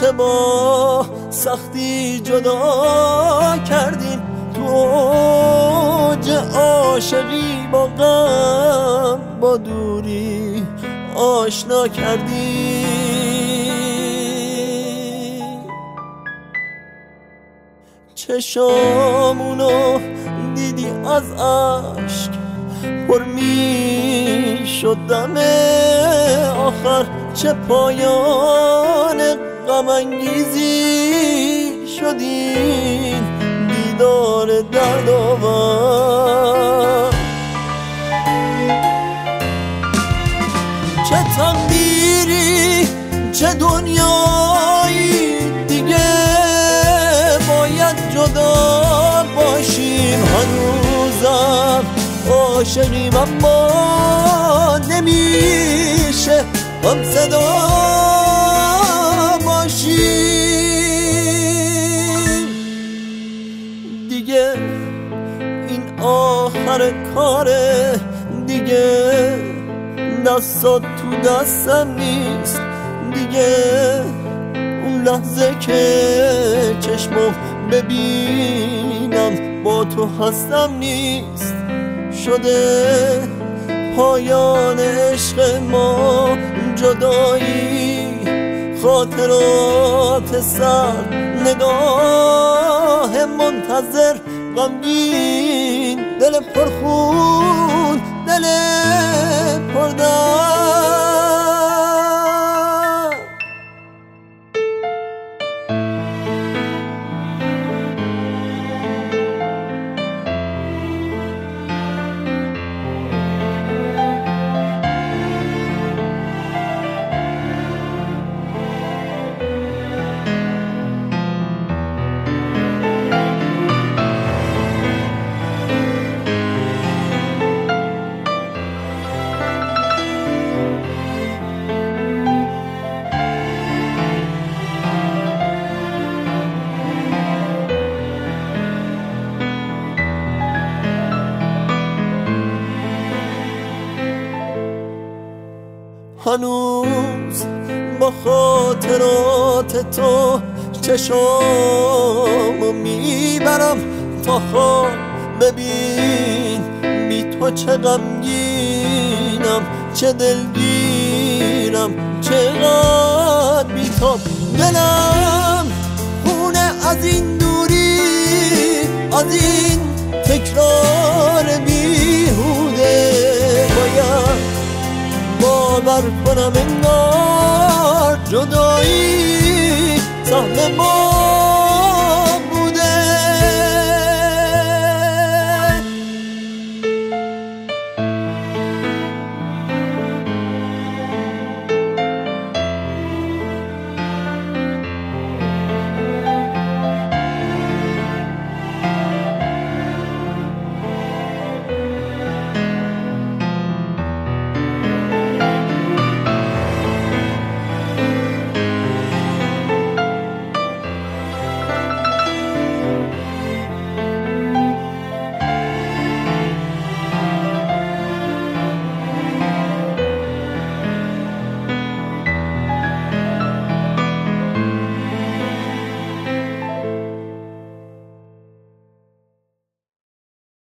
چه با سختی جدا کردیم، تو اوج عاشقی با غم با دوری آشنا کردی. چشامونو دیدی از عشق پر می شدم آخر، چه پایان غم انگیزی شدین دیدار دردآور. چه تقدیری چه دنیایی دیگه باید جدا باشیم، هنوزم عاشقیم اما نمیشه هم صدا باشیم دیگه. این آخر کاره دیگه، دستات تو دستم نیست دیگه. اون لحظه که چشمو ببینم با تو هستم نیست، شده پایان عشق ما جدایی. خاطرات سر نگاه منتظر غمگین، دل پرخون دل پردرد. هنوز با خاطرات تو چشامو میبرم تا خواب. ببین بی تو چه غمگینم، چه دلگیرم، چقدر بی‌تاب. دلم خونه از این دوری، از این تکرار بیهوده. باید باور کنم انگار جدایی سهم ما